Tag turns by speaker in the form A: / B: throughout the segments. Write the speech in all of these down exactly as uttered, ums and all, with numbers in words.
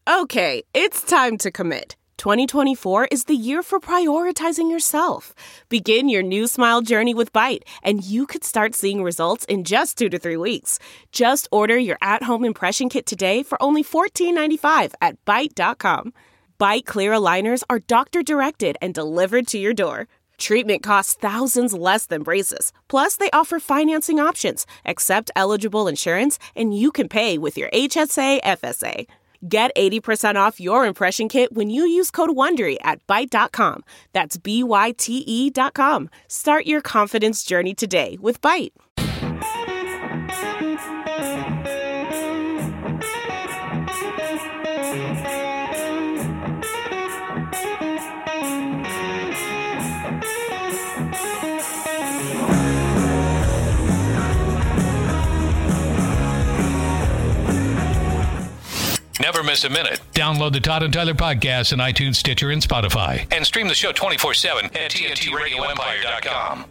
A: Okay, it's time to commit. twenty twenty-four is the year for prioritizing yourself. Begin your new smile journey with Byte, and you could start seeing results in just two to three weeks. Just order your at-home impression kit today for only fourteen ninety-five at byte dot com. Byte clear aligners are doctor-directed and delivered to your door. Treatment costs thousands less than braces. Plus, they offer financing options, accept eligible insurance, and you can pay with your H S A F S A. Get eighty percent off your impression kit when you use code WONDERY at byte dot com. That's B Y T E dot com. Start your confidence journey today with Byte.
B: Never miss a minute.
C: Download the Todd and Tyler podcast on iTunes, Stitcher, and Spotify.
B: And stream the show twenty-four seven at T N T radio empire dot com.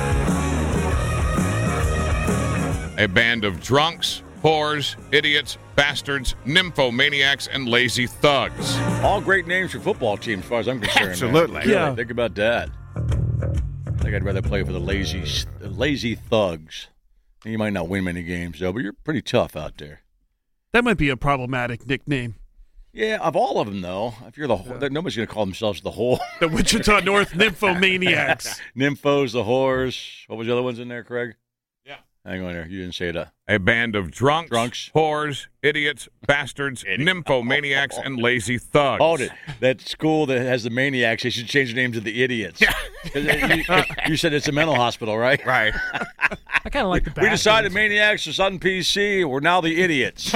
D: A band of drunks, whores, idiots, bastards, nymphomaniacs, and lazy thugs.
E: All great names for football teams, as far as I'm concerned.
D: Absolutely.
E: Man. Yeah. Think about that. I think I'd rather play for the lazy, lazy thugs. You might not win many games, though, but you're pretty tough out there.
F: That might be a problematic nickname.
E: Yeah, of all of them, though, if you're the yeah. nobody's going to call themselves the whore.
F: The Wichita North Nymphomaniacs.
E: Nymphos, the whores. What was the other ones in there, Craig?
D: Yeah.
E: Hang on there. You didn't say that.
D: A band of drunks,
E: drunks.
D: whores, idiots, bastards, Idiot. nymphomaniacs, and lazy thugs.
E: Hold it. That school that has the maniacs, they should change the name to the idiots.
D: Yeah.
E: you, you said it's a mental hospital, right?
D: Right.
F: I kind of like the bastards.
E: We decided maniacs are on P C. We're now the idiots.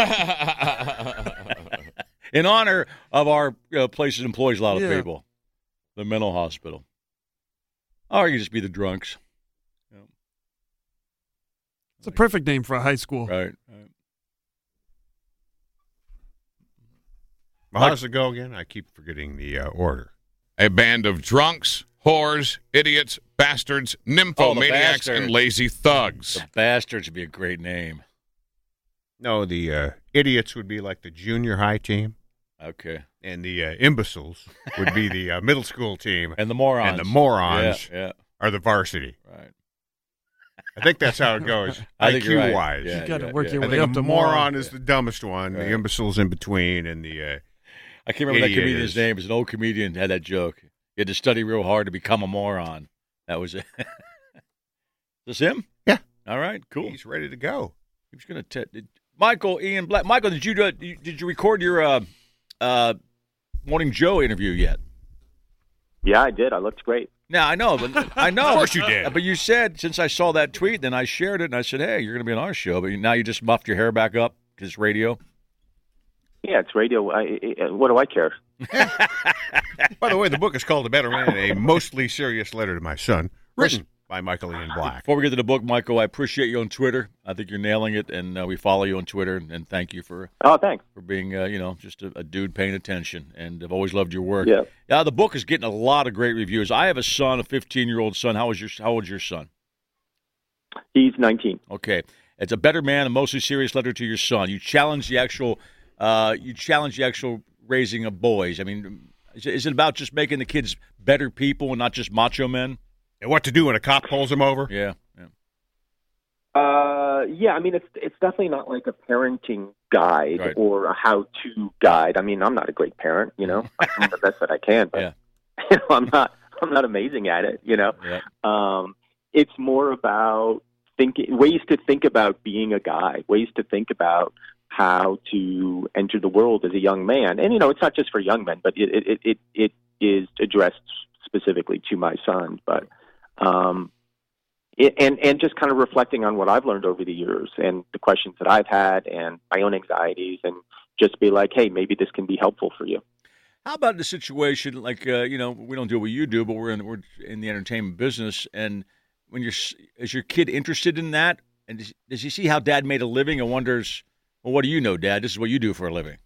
E: In honor of our uh, place that employs a lot of
F: yeah.
E: people. The mental hospital. Or you can just be the drunks. Yeah.
F: It's a perfect name for a high school.
E: Right. right.
G: Well, how does it go again? I keep forgetting the uh, order.
D: A band of drunks, whores, idiots, bastards, nymphomaniacs,
E: oh,
D: and lazy thugs.
E: The bastards would be a great name.
G: No, the uh, idiots would be like the junior high team.
E: Okay.
G: And the uh, imbeciles would be the uh, middle school team.
E: And the morons.
G: And the morons
E: yeah, yeah.
G: are the varsity.
E: Right.
G: I think that's how it goes,
E: I
G: I Q
E: right.
G: wise.
F: Yeah, you got to
E: yeah,
F: work
E: yeah.
F: your
G: I
F: way
G: think
F: up
G: a
F: to
G: moron
F: moron.
G: is the dumbest one,
E: Right.
G: the imbeciles in between, and the uh,
E: I can't remember that
G: idiot
E: comedian's
G: is-
E: name. It was an old comedian had that joke. You had to study real hard to become a moron. That was it. Is this him?
G: Yeah.
E: All right, cool.
G: he's ready to go.
E: He was going to t- Michael Ian Black. Michael, did you do, did you record your uh, uh, Morning Joe interview yet?
H: Yeah, I did. I looked great.
E: Now, I know, but I know.
G: Of course you did.
E: But you said, since I saw that tweet, then I shared it, and I said, hey, you're going to be on our show. But now you just muffed your hair back up because it's radio.
H: Yeah, it's radio. I, I, what do I care?
G: By the way, the book is called A Better Man, a mostly serious letter to my son, written by Michael Ian Black.
E: Before we get to the book, Michael, I appreciate you on Twitter. I think you're nailing it, and uh, we follow you on Twitter, and, and thank you for
H: oh, thanks.
E: for being, uh, you know, just a, a dude paying attention, and I've always loved your work.
H: Yeah.
E: Yeah, the book is getting a lot of great reviews. I have a son, a fifteen-year-old son. How is your How old's your son?
H: He's nineteen.
E: Okay, it's A Better Man, a mostly serious letter to your son. You challenge the actual, uh, you challenge the actual raising of boys. I mean, is it, is it about just making the kids better people and not just macho men?
G: And what to do when a cop pulls him over?
E: Yeah, yeah.
H: Uh, yeah, I mean, it's it's definitely not like a parenting guide
E: Right.
H: or a how-to guide. I mean, I'm not a great parent, you know. I'm the best that I can, but
E: Yeah.
H: you know, I'm not I'm not amazing at it, you know.
E: Yeah.
H: Um, it's more about thinking ways to think about being a guy, ways to think about how to enter the world as a young man. And you know, it's not just for young men, but it it it, it is addressed specifically to my son, but um It, and and just kind of reflecting on what I've learned over the years and the questions that I've had and my own anxieties, and just be like, hey, maybe this can be helpful for you.
E: How about the situation like uh, you know, we don't do what you do, but we're in we're in the entertainment business, and when you're is your kid interested in that, and does, does he see how Dad made a living and wonders, well, what do you know, Dad? This is what you do for a living.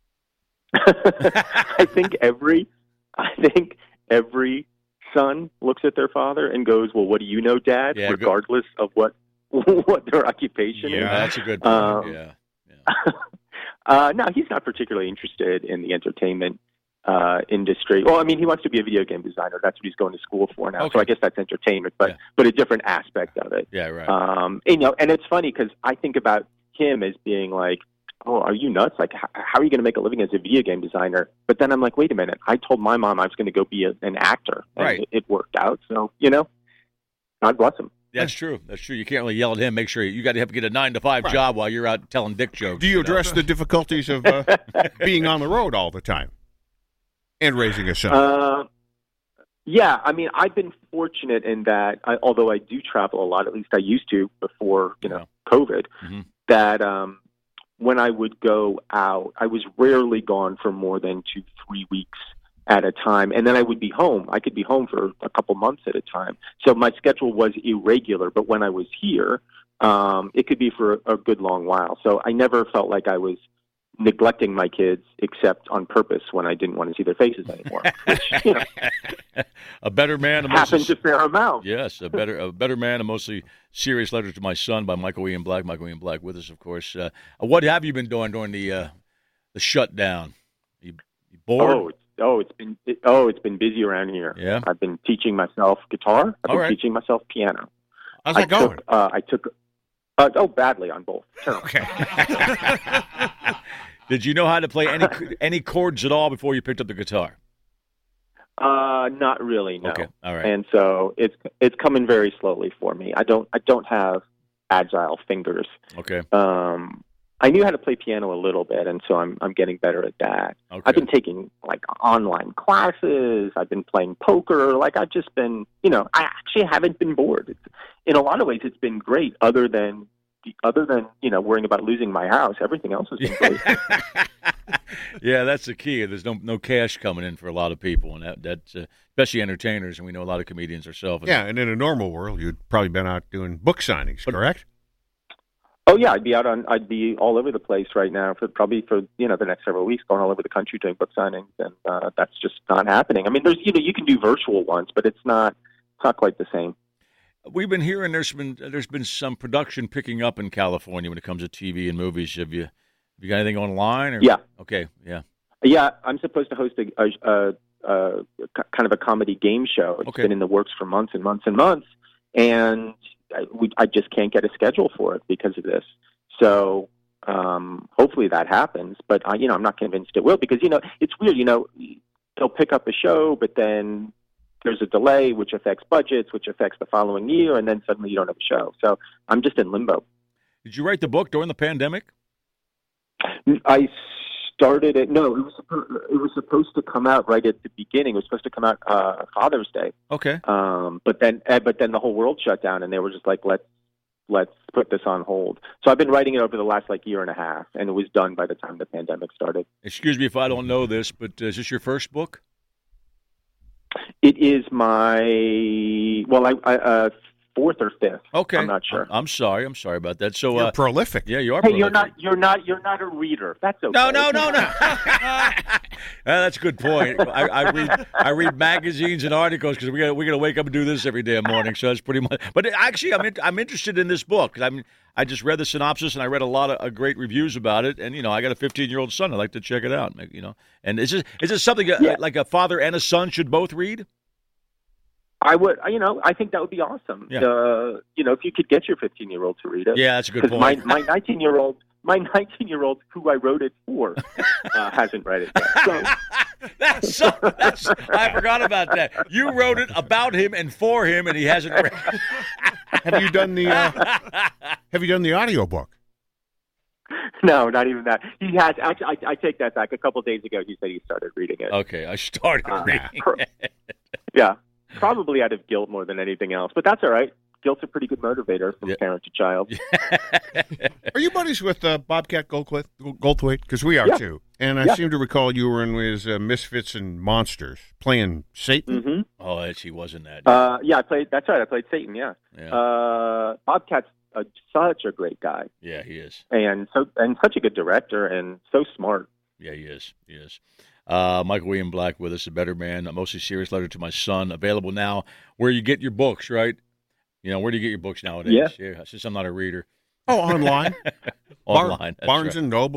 H: I think every I think every son looks at their father and goes, well, what do you know, Dad?
E: Yeah,
H: regardless of what what their occupation
E: Yeah,
H: is.
E: that's a good point.
H: Um,
E: yeah. yeah.
H: Uh, no, he's not particularly interested in the entertainment uh, industry. Well, I mean, he wants to be a video game designer. That's what he's going to school for now.
E: Okay.
H: So I guess that's entertainment, but
E: Yeah.
H: but a different aspect of it.
E: Yeah, right.
H: Um, and, you know, and it's funny because I think about him as being like, oh, are you nuts? Like, h- how are you going to make a living as a video game designer? But then I'm like, wait a minute. I told my mom I was going to go be a, an actor, and
E: Right.
H: it, it worked out. So, you know, God bless him.
E: That's true. That's true. You can't really yell at him. Make sure you, you got to have to get a nine to five
G: Right.
E: job while you're out telling dick jokes.
G: Do you
E: know?
G: address the difficulties of uh, being on the road all the time and raising a son?
H: Uh, yeah, I mean, I've been fortunate in that, I, although I do travel a lot, at least I used to before, you know, COVID,
E: Mhm.
H: that um, when I would go out, I was rarely gone for more than two, three weeks at a time. And then I would be home. I could be home for a couple months at a time. So my schedule was irregular, but when I was here, um, it could be for a, a good long while. So I never felt like I was neglecting my kids except on purpose when I didn't want to see their faces anymore, which, you know,
E: A better man. A
H: happens
E: mostly,
H: a fair amount.
E: yes, a better a better man. A mostly serious letter to my son by Michael Ian Black. Michael Ian Black with us, of course. Uh, what have you been doing during the uh, the shutdown? You, you bored?
H: Oh, it's, oh, it's been it, oh, it's been busy around here.
E: Yeah?
H: I've been teaching myself guitar. I've
E: All
H: been
E: right.
H: teaching myself piano.
G: How's
H: I
G: that going?
H: Took, uh, I took uh, oh badly on both. Terrible.
G: Okay.
E: Did you know how to play any any chords at all before you picked up the guitar?
H: Uh, not really. No.
E: Okay, all right.
H: And so it's it's coming very slowly for me. I don't I don't have agile fingers.
E: Okay,
H: Um, I knew how to play piano a little bit, and so I'm I'm getting better at that.
E: okay.
H: I've been taking like online classes. I've been playing poker. Like I've just been, you know, I actually haven't been bored. It's, in a lot of ways, it's been great. Other than other than you know worrying about losing my house, everything else has been great.
E: Yeah, that's the key. There's no no cash coming in for a lot of people, and that that's uh, especially entertainers, and we know a lot of comedians ourselves.
G: Yeah, and in a normal world, you'd probably been out doing book signings,
E: But-
G: correct?
H: Oh yeah, I'd be out on. I'd be all over the place right now for probably for you know the next several weeks, going all over the country doing book signings, and uh, that's just not happening. I mean, there's you know you can do virtual ones, but it's not it's not quite the same.
E: We've been hearing there's been there's been some production picking up in California when it comes to T V and movies. Have you have you got anything online? Or?
H: Yeah.
E: Okay. Yeah.
H: Yeah, I'm supposed to host a, a, a, a kind of a comedy game show. It's
E: Okay.
H: been in the works for months and months and months, and I, we, I just can't get a schedule for it because of this. So um, hopefully that happens, but I, you know, I'm not convinced it will because you know it's weird. You know, they'll pick up a show, but then there's a delay, which affects budgets, which affects the following year, and then suddenly you don't have a show. So I'm just in limbo.
E: Did you write the book during the pandemic?
H: I started it. No, it was supposed, it was supposed to come out right at the beginning. It was supposed to come out uh, Father's Day,
E: Okay.
H: um, but then uh, but then the whole world shut down, and they were just like, let's let's put this on hold. So I've been writing it over the last like year and a half, and it was done by the time the pandemic started.
E: Excuse me if I don't know this, but uh, is this your first book?
H: It is my well, I, I uh, fourth or fifth.
E: Okay.
H: I'm not sure.
E: I'm sorry. I'm sorry about that. So,
G: You're
E: uh,
G: prolific.
E: yeah, you are.
H: Hey, you're
E: prolific.
H: not you're not you're not a reader. That's okay.
E: No, no, no, no. uh, that's a good point. I, I read I read magazines and articles because we got we got to wake up and do this every damn morning. So that's pretty much. But actually, I'm in, I'm interested in this book. I mean, I just read the synopsis and I read a lot of uh, great reviews about it. And you know, I got a fifteen year old son. I like to check it out. You know, and is this is this something uh,
H: Yeah.
E: like a father and a son should both read?
H: I would, you know, I think that would be awesome.
E: Yeah.
H: Uh, you know, if you could get your fifteen-year-old to read it.
E: Yeah, that's a good
H: Because my
E: point.
H: my nineteen-year-old, my nineteen-year-old, who I wrote it for, uh, hasn't read it yet. So,
E: That's so. That's I forgot about that. You wrote it about him and for him, and he hasn't read.
G: Have you done the uh, Have you done the audiobook?
H: no, not even that. He has. Actually, I, I take that back. A couple of days ago, he said he started reading it.
E: Okay, I started
H: Uh,
E: reading.
H: pro- yeah, probably out of guilt more than anything else. But that's all right. Guilt's a pretty good motivator from
E: Yeah.
H: parent to child.
G: Are you buddies with uh, Bobcat Goldthwait? Goldthwait? Because we are
H: Yeah.
G: too. And I
H: Yeah.
G: seem to recall you were in his uh, Misfits and Monsters playing Satan.
H: hmm
E: Oh, it's- he wasn't that.
H: Uh, yeah, I played. That's right. I played Satan. Yeah.
E: yeah,
H: Uh, Bobcat's uh, such a great guy,
E: yeah, he is.
H: and so and such a good director, and so smart.
E: Yeah, he is. He is. Uh, Michael William Black with us, A Better Man, a mostly serious letter to my son, available now where you get your books, right? You know, where do you get your books nowadays?
H: Yeah.
E: yeah since I'm not a reader.
G: Oh, online.
E: Online. that's
G: Barnes
E: right.
G: and Nobles.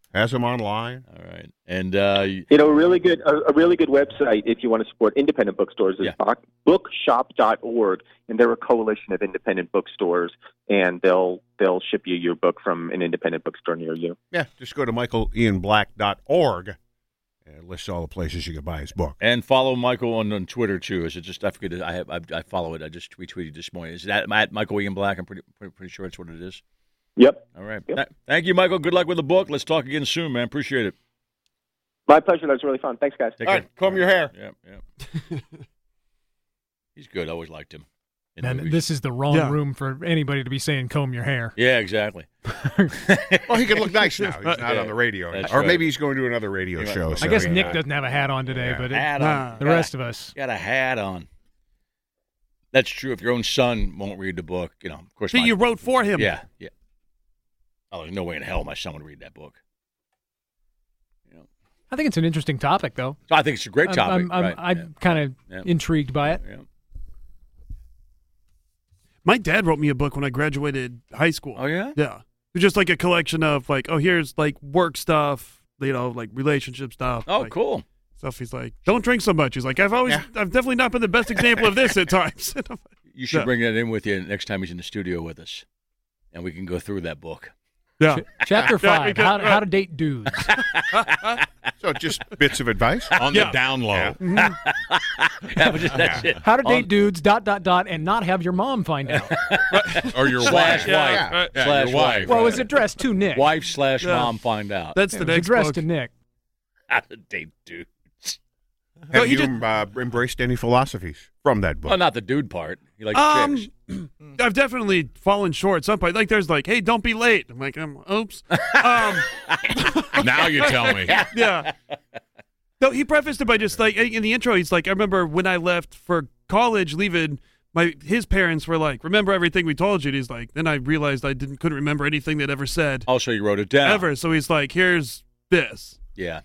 G: Has them online.
E: All right. And, uh,
H: You know, a really good a, a really good website if you want to support independent bookstores is
E: Yeah.
H: bookshop dot org, and they're a coalition of independent bookstores, and they'll they'll ship you your book from an independent bookstore near you.
G: Yeah, just go to michael ian black dot org and it lists all the places you can buy his book.
E: and follow Michael on, on Twitter, too. Is it just, I forget, it. I have, I, I follow it. I just retweeted this morning. Is that at Michael Ian Black? I'm pretty, pretty, pretty sure that's what it is.
H: Yep.
E: All right.
H: Yep.
E: Th- thank you, Michael. Good luck with the book. Let's talk again soon, man. Appreciate it.
H: My pleasure. That was really fun. Thanks, guys.
E: Take
G: All
E: care.
G: right, comb your hair.
E: Yeah, yeah. He's good. I always liked him. in
I: And
E: movies.
I: this is the wrong
F: Yeah.
I: room for anybody to be saying comb your hair.
E: Yeah, exactly.
G: Well, he can look nice now. He's not
E: Yeah,
G: on the radio.
E: that's
G: Or
E: right.
G: maybe he's going to another radio
E: Yeah.
G: show.
E: I
G: so,
I: I guess
G: yeah.
I: Nick doesn't have a hat on today,
G: Yeah.
I: but it,
E: Hat
F: Nah.
E: on.
I: the rest of us.
E: Got a hat on. That's true. If your own son won't read the book, you know, of course.
F: See,
E: my-
F: you wrote for him.
E: Yeah, yeah. Oh, there's no way in hell my son would read that book. You know.
I: I think it's an interesting topic, though.
E: So I think it's a great topic.
I: I'm, I'm,
E: right.
I: I'm,
E: yeah.
I: I'm kind of
E: Yeah.
I: intrigued by it.
E: Yeah.
F: My dad wrote me a book when I graduated high school.
E: Oh, yeah?
F: Yeah. It was just like a collection of like, oh, here's like work stuff, you know, like relationship stuff.
E: Oh,
F: like,
E: cool.
F: Stuff. He's like, don't drink so much. He's like, I've always,
G: Yeah.
F: I've definitely not been the best example of this at times.
E: You should
F: Yeah.
E: bring that in with you next time he's in the studio with us, and we can go through that book.
F: yeah.
I: Chapter
F: Yeah,
I: five:
F: because-
I: how, to, how to date dudes.
G: So just bits of advice.
D: On
F: Yeah.
D: the down low.
G: Yeah.
E: Yeah, but just, that's it.
I: How to date
E: On-
I: dudes. Dot dot dot, and not have your mom find out.
D: Or your
E: Slash
D: wife.
E: wife.
G: Yeah.
D: Yeah,
E: Slash
D: your wife.
I: Well, it
E: right.
I: was addressed to Nick.
E: Wife slash
F: Yeah.
E: mom find out.
F: That's
I: It
F: the
I: was
F: next
I: addressed
F: book.
I: to Nick.
E: How to date dudes.
G: Have
F: he
G: you
F: did-
G: uh, embraced any philosophies from that book?
E: Well, not the dude part. He likes
F: Um,
E: chicks.
F: I've definitely fallen short. Some point, like there's like, hey, don't be late. I'm like, um, oops. um,
D: Now you tell me.
F: yeah. No, he prefaced it by just like in the intro. He's like, I remember when I left for college, leaving. My his parents were like, remember everything we told you. And he's like, then I realized I didn't couldn't remember anything they'd ever said
E: Also, you wrote it down.
F: ever. So he's like, here's this.
E: Yeah.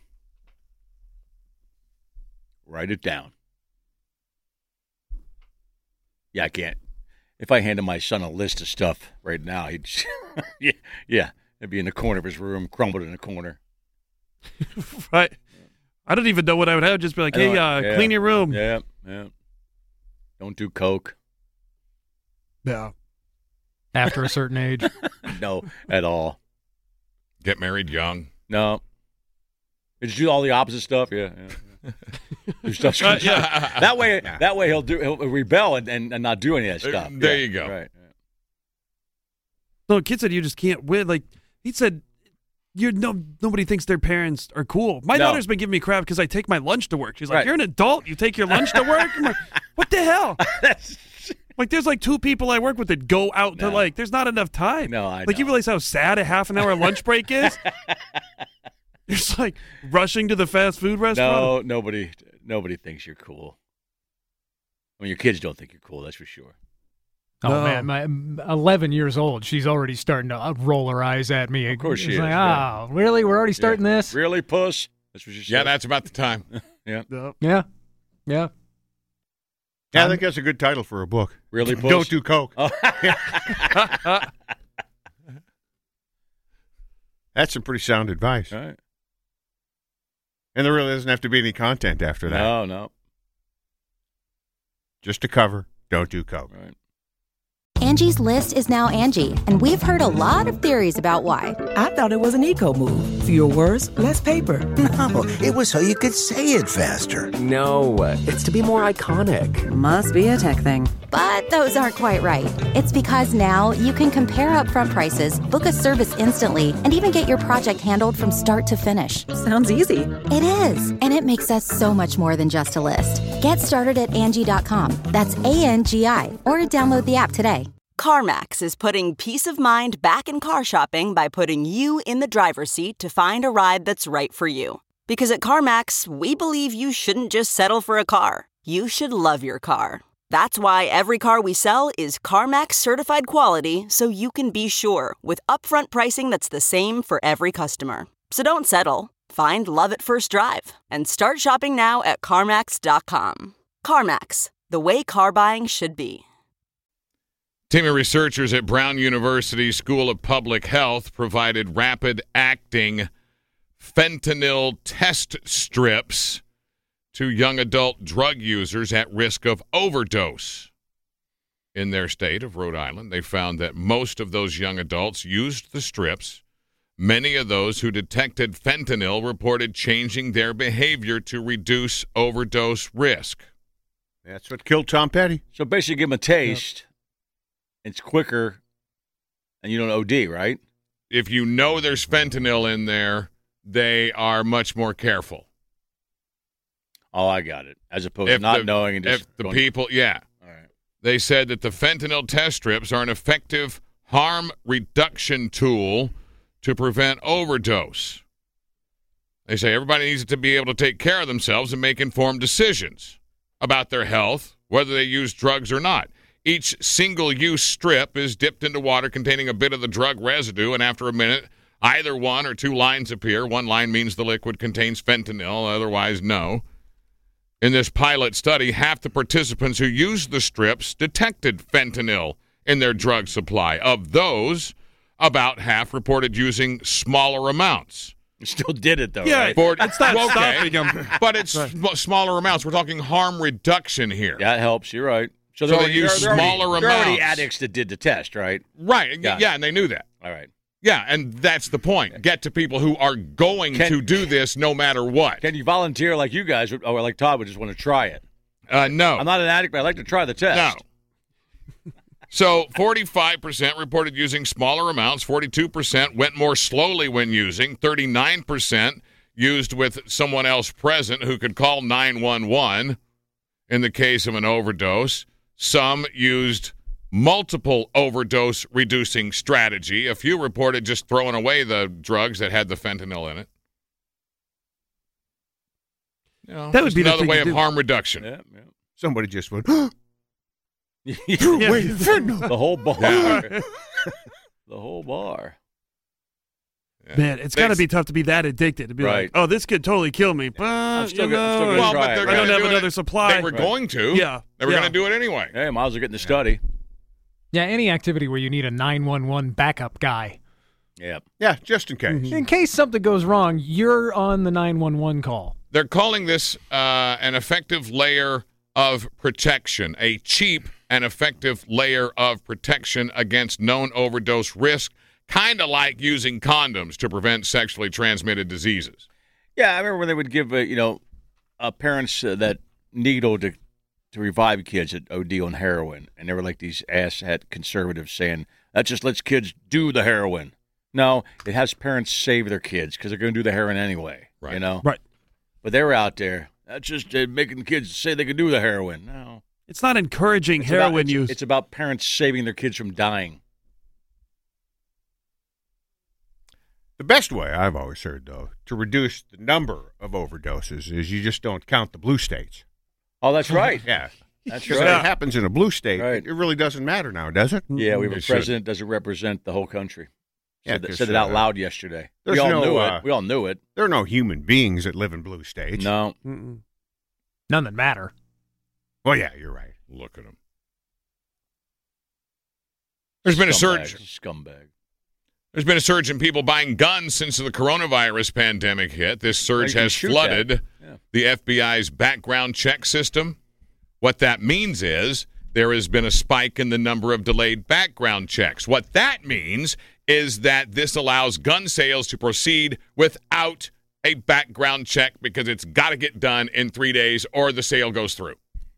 E: Write it down. Yeah, I can't. If I handed my son a list of stuff right now, he'd yeah, yeah, it'd be in the corner of his room, crumbled in the corner.
F: Right. I don't even know what I would have. Just be like,
E: I know
F: hey,
E: it.
F: uh,
E: Yeah.
F: clean your room.
E: Yeah, yeah. Don't do coke.
F: Yeah.
I: After a certain age.
E: No, at all.
D: Get married young.
E: No. Just do all the opposite stuff. Yeah. yeah, yeah. Do stuff.
F: Uh, yeah.
E: That way, that way he'll do. He'll rebel and, and, and not do any of that stuff.
D: There
E: Yeah,
D: you go.
E: Right.
F: No, kid said you just can't win. Like he said, you're no nobody thinks their parents are cool. My
E: No.
F: daughter's been giving me crap because I take my lunch to work. She's like,
E: Right.
F: you're an adult. You take your lunch to work. I'm like, what the hell?
E: That's,
F: Like, there's like two people I work with that go out to
E: No.
F: like. There's not enough time.
E: No, I
F: like you
E: know.
F: realize how sad a half an hour lunch break is. You're just like rushing to the fast food restaurant.
E: no, nobody, nobody thinks you're cool. I mean, your kids don't think you're cool. That's for sure.
I: Oh
F: No.
I: man, my um, eleven years old. She's already starting to uh, roll her eyes at me.
E: Of course she
I: It's
E: is,
I: Like,
E: yeah.
I: oh, really? We're already starting
E: Yeah.
I: this?
E: Really, puss? That's what she said.
D: Yeah, that's about the time.
E: yeah.
F: No.
I: Yeah, yeah.
G: Yeah, I think that's a good title for a book.
E: Really, puss?
G: Don't do coke.
E: Oh.
G: That's some pretty sound advice.
E: All right.
G: And there really doesn't have to be any content after that.
E: No, no.
G: Just a cover. Don't do coke.
E: Right.
J: Angie's List is now Angie, and we've heard a lot of theories about why.
K: I thought it was an eco move. Fewer words, less paper.
L: No, it was so you could say it faster.
M: No, it's to be more iconic.
K: Must be a tech thing.
J: But those aren't quite right. It's because now you can compare upfront prices, book a service instantly, and even get your project handled from start to finish.
K: Sounds easy.
J: It is, and it makes us so much more than just a list. Get started at Angie dot com. That's A N G I, or download the app today.
N: CarMax is putting peace of mind back in car shopping by putting you in the driver's seat to find a ride that's right for you. Because at CarMax, we believe you shouldn't just settle for a car. You should love your car. That's why every car we sell is CarMax certified quality, so you can be sure with upfront pricing that's the same for every customer. So don't settle. Find love at first drive and start shopping now at CarMax dot com. CarMax, the way car buying should be.
D: Team of researchers at Brown University School of Public Health provided rapid-acting fentanyl test strips to young adult drug users at risk of overdose. In their state of Rhode Island, they found that most of those young adults used the strips. Many of those who detected fentanyl reported changing their behavior to reduce overdose risk.
G: That's what killed Tom Petty.
E: So basically, give them a taste. Yep. It's quicker, and you don't O D, right?
D: If you know there's fentanyl in there, they are much more careful.
E: Oh, I got it. As opposed
D: if
E: to not
D: the,
E: knowing and just
D: if the
E: going,
D: people, yeah.
E: All right.
D: They said that the fentanyl test strips are an effective harm reduction tool to prevent overdose. They say everybody needs to be able to take care of themselves and make informed decisions about their health, whether they use drugs or not. Each single-use strip is dipped into water containing a bit of the drug residue, and after a minute, either one or two lines appear. One line means the liquid contains fentanyl, otherwise no. In this pilot study, half the participants who used the strips detected fentanyl in their drug supply. Of those, about half reported using smaller amounts.
E: You still did it, though,
F: yeah,
E: right?
F: For, it's not
D: okay,
F: stopping them.
D: But it's right. sm- smaller amounts. We're talking harm reduction here.
E: That helps. You're right.
D: So, so they use
E: they're,
D: smaller
E: they're
D: amounts.
E: They're already addicts that did the test, right?
D: Right.
E: Got
D: yeah,
E: it.
D: and they knew that.
E: All right.
D: Yeah, and that's the point. Get to people who are going
E: can,
D: to do this no matter what.
E: Can you volunteer like you guys, would, or like Todd would just want to try it?
D: Uh, no.
E: I'm not an addict, but I'd like to try the test.
D: No. So forty-five percent reported using smaller amounts, forty-two percent went more slowly when using, thirty-nine percent used with someone else present who could call nine one one in the case of an overdose. Some used multiple overdose reducing strategy. A few reported just throwing away the drugs that had the fentanyl in it. You know,
F: that would be
D: another way of
F: do.
D: harm reduction.
E: Yeah, yeah.
G: Somebody just went,
E: yeah.
G: Wait, fentanyl.
E: The whole bar.
D: Yeah.
E: The whole bar.
D: Yeah.
F: Man, it's got to be tough to be that addicted to be
E: right.
F: like, oh, this could totally kill me. But
E: I'm still
F: you know,
E: gonna,
D: well,
E: try
D: but they're
E: it,
F: I
E: right?
F: don't have
D: do
F: another
D: it.
F: supply.
D: They were
E: right.
D: going to.
F: Yeah,
D: They were
F: yeah.
D: going to do it anyway.
E: Hey, might as well get in the study.
I: Yeah, any activity where you need a nine one one backup guy.
E: Yeah.
G: Yeah, just in case.
F: Mm-hmm.
I: In case something goes wrong, you're on the nine one one call.
D: They're calling this uh, an effective layer of protection, a cheap and effective layer of protection against known overdose risk, kind of like using condoms to prevent sexually transmitted diseases.
E: Yeah, I remember when they would give, uh, you know, uh, parents uh, that needle to to revive kids that O D on heroin, and they were like these asshat conservatives saying, that just lets kids do the heroin. No, it has parents save their kids because they're going to do the heroin anyway,
D: right.
E: you know?
F: Right.
E: But they were out there. That's just uh, making kids say they could do the heroin. No.
F: It's not encouraging
E: It's
F: heroin
E: about, it's,
F: use.
E: It's about parents saving their kids from dying.
G: The best way, I've always heard, though, to reduce the number of overdoses is you just don't count the blue states.
E: Oh, that's right.
G: Yeah.
E: That's
G: Because
E: right.
G: if it happens in a blue state,
E: Right.
G: it really doesn't matter now, does it?
E: Yeah, we have a
D: It should.
E: president that doesn't represent the whole country.
G: Yeah,
E: Said, that,
G: 'cause,
E: said it out
G: uh,
E: loud yesterday.
G: there's
E: We all
G: no,
E: knew
G: uh,
E: it. We all knew it.
G: There are no human beings that live in blue states.
E: No.
F: Mm-mm.
I: None that matter.
G: Well, yeah, you're right.
D: Look at them. There's been a
E: Scumbag.
D: surge.
E: Scumbag.
D: There's been a surge in people buying guns since the coronavirus pandemic hit. This surge
E: You can
D: has
E: shoot
D: flooded
E: that. Yeah.
D: the F B I's background check system. What that means is there has been a spike in the number of delayed background checks. What that means is that this allows gun sales to proceed without a background check because it's got to get done in three days or the sale goes through.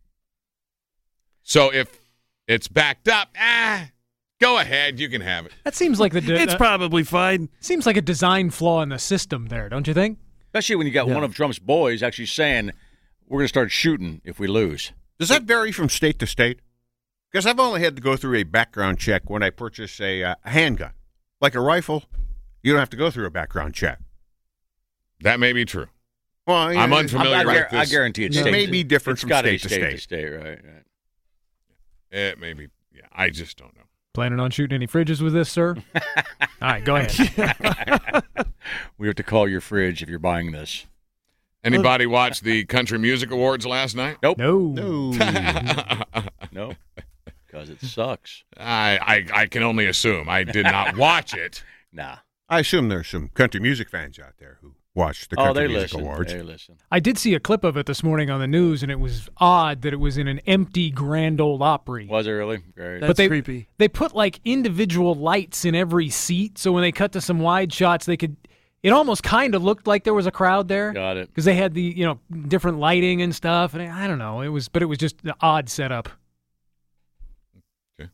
D: So if it's backed up, ah, go ahead, you can have it.
I: That seems like the de-
F: It's
I: uh,
F: probably fine.
I: seems like a design flaw in the system there, don't you think?
E: Especially when you got
F: Yeah.
E: one of Trump's boys actually saying, we're going to start shooting if we lose.
G: Does that vary from state to state? Because I've only had to go through a background check when I purchase a, uh, a handgun. Like a rifle, you don't have to go through a background check.
D: That may be true.
G: Well,
D: I'm
G: yeah,
D: unfamiliar
E: I, I,
D: with
E: I
D: this.
E: guarantee it's
G: It
E: state.
G: may be different
E: it's
G: from
E: gotta
G: state
E: be
G: to
E: state
G: state.
E: to state, right? right.
D: It may be. Yeah, I just don't know.
I: Planning on shooting any fridges with this, sir? All right, go ahead.
E: We have to call your fridge if you're buying this.
D: Anybody watch the Country Music Awards last night?
E: Nope.
I: No.
G: No.
E: No. Because it sucks.
D: I, I I can only assume. I did not watch it.
E: Nah.
G: I assume there's some country music fans out there who watch the
E: Oh,
G: Country
E: they
G: Music
E: listen.
G: Awards.
E: They listen.
I: I did see a clip of it this morning on the news, and it was odd that it was in an empty Grand Ole Opry.
E: Was it really? Great.
F: That's
I: but they,
F: creepy.
I: They put like individual lights in every seat, so when they cut to some wide shots, they could. It almost kind of looked like there was a crowd there.
E: Got it.
I: Because they had the you know different lighting and stuff, and I don't know. It was, but it was just an odd setup.
D: Okay.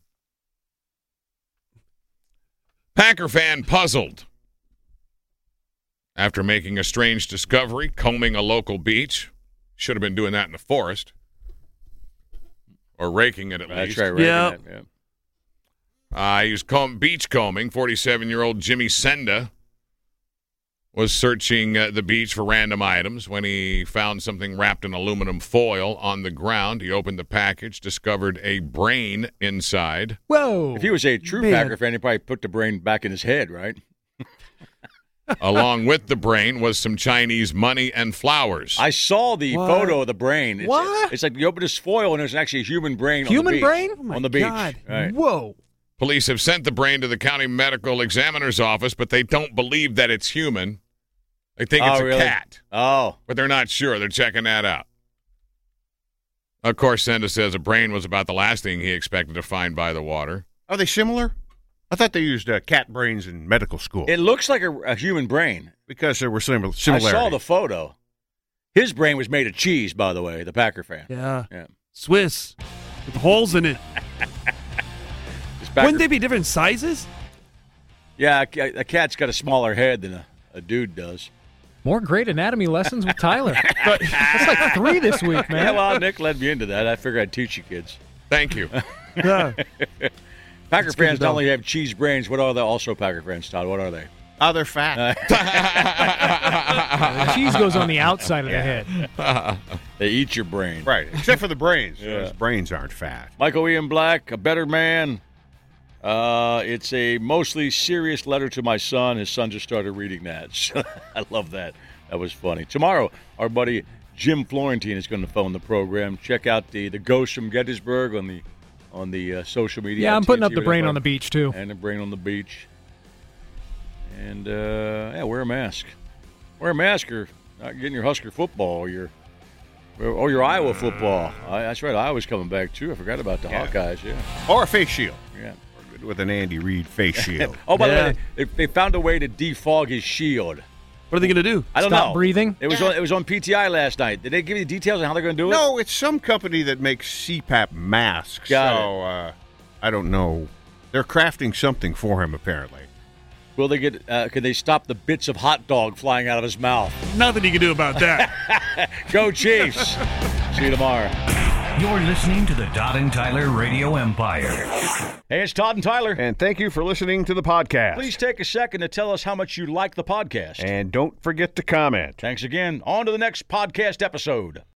D: Packer fan puzzled after making a strange discovery, combing a local beach. Should have been doing that in the forest. Or raking it at
E: That's
D: least.
E: right, raking
F: Yep.
E: it. Yeah.
D: Uh, he was comb- beach combing. forty-seven-year-old Jimmy Senda was searching uh, the beach for random items when he found something wrapped in aluminum foil on the ground. He opened the package, discovered a brain inside.
I: Whoa!
E: If he was a true
F: Man.
E: Packer fan, he probably put the brain back in his head, right?
D: Along with the brain was some Chinese money and flowers.
E: I saw the
F: What?
E: photo of the brain. It's,
I: What?
E: It's like you open this foil and there's actually a human brain
I: Human
E: on the beach.
I: brain?
F: Oh, my
E: on the beach.
F: God.
E: Right.
I: Whoa!
D: Police have sent the brain to the county medical examiner's office, but they don't believe that it's human. They think
E: Oh,
D: it's a
E: really?
D: cat,
E: Oh.
D: but they're not sure. They're checking that out. Of course, Senda says a brain was about the last thing he expected to find by the water.
G: Are they similar? I thought they used uh, cat brains in medical school.
E: It looks like a, a human brain.
G: because there were sim-
E: I
G: similarities.
E: saw the photo. His brain was made of cheese, by the way, the Packer fan.
F: Yeah.
E: Yeah.
F: Swiss with holes in it.
E: This Packer-
F: Wouldn't they be different sizes?
E: Yeah, a, ca- a cat's got a smaller head than a, a dude does.
I: More great anatomy lessons with Tyler. That's like three this week, man.
E: Yeah, well, Nick led me into that. I figured I'd teach you kids.
D: Thank you.
F: Yeah.
E: Packer
F: That's good
E: fans
F: to
E: not
F: know.
E: only have cheese brains, what are they also Packer fans, Todd? What are they?
G: Oh, they're fat.
I: The cheese goes on the outside of the head.
E: They eat your brain.
G: Right, except for the brains.
E: Yeah.
G: Those brains aren't fat.
E: Michael Ian Black, A Better Man. Uh, it's a mostly serious letter to my son. His son just started reading that. So I love that. That was funny. Tomorrow, our buddy Jim Florentine is going to phone the program. Check out the, the Ghost from Gettysburg on the on the uh, social media.
I: Yeah, I'm putting up
E: T N
I: the
E: T
I: brain
E: Radio
I: on the beach, too.
E: And the brain on the beach. And, uh, yeah, wear a mask. Wear a mask or not getting your Husker football or your, or your Iowa football. I, that's right, Iowa's coming back, too. I forgot about the
G: Yeah.
E: Hawkeyes, yeah.
G: Or a face shield.
E: Yeah.
G: We're good with an Andy Reid face shield.
E: Oh, by
F: Yeah.
E: the way, they, they found a way to defog his shield.
F: What are they going to do?
E: I don't
I: Stop
E: know.
I: breathing?
E: It was on, it was on P T I last night. Did they give you the details on how they're going to do it?
G: No, it's some company that makes C PAP masks.
E: Got
G: so uh, I don't know. They're crafting something for him, apparently.
E: Will they get? Uh, can they stop the bits of hot dog flying out of his mouth?
F: Nothing you can do about that.
E: Go Chiefs! See you tomorrow.
O: You're listening to the Todd and Tyler Radio Empire.
E: Hey, it's Todd and Tyler.
P: And thank you for listening to the podcast.
E: Please take a second to tell us how much you like the podcast.
P: And don't forget to comment.
E: Thanks again. On to the next podcast episode.